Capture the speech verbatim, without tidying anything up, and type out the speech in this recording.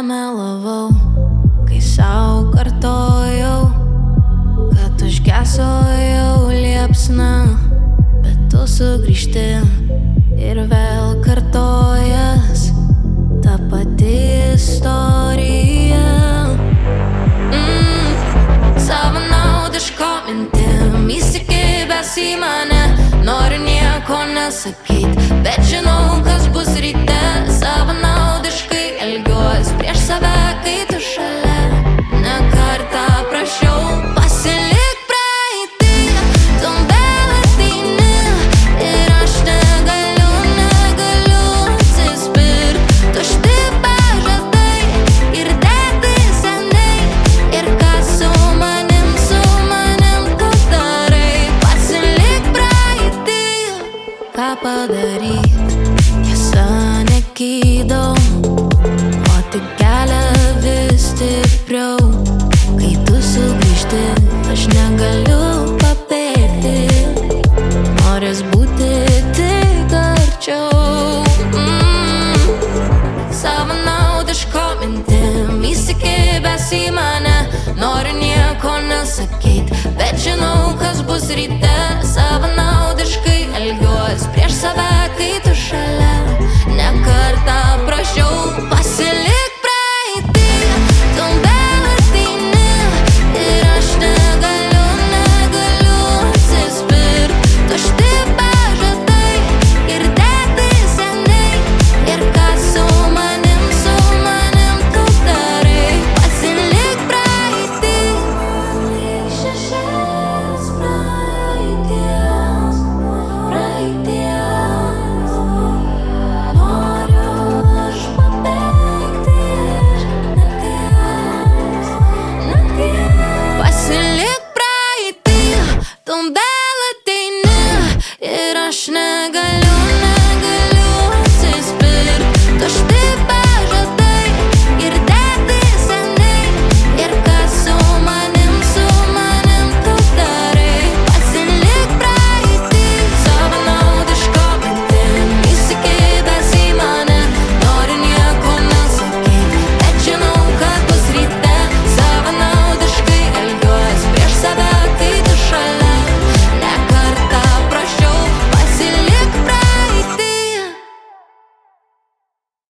nemelavau, kai sau kartojau, kad užgeso jau liepsna, bet tu sugrįžti ir vėl kartojas ta pati istorija. mm, Savanaudiško mintim įsikibęs į mane, noriu nieko nesakyt, bet žinau, kas bus ryte. Savanaudiškai elgiuos prieš save, kai tu šalia. Ne kartą prašiau, pasilik praeitį, tu vėl ateini ir aš negaliu, negaliu atsispirt. Tušti pažadai ir dėti seniai, ir ką su manim, su manim tu darai. Pasilik praeitį, ką padaryt, tiesa nekydau, o tik kelia vis stipriau. Kai tu sugrįžti, aš negaliu pabėgti, noris būti tik arčiau. mm. Savanaudiško mintim įsikibęs į mane, noriu nieko nesakyt, bet žinau, kas bus ryte. Savanaudiškai elgiuos prieš save, kai tu šalia.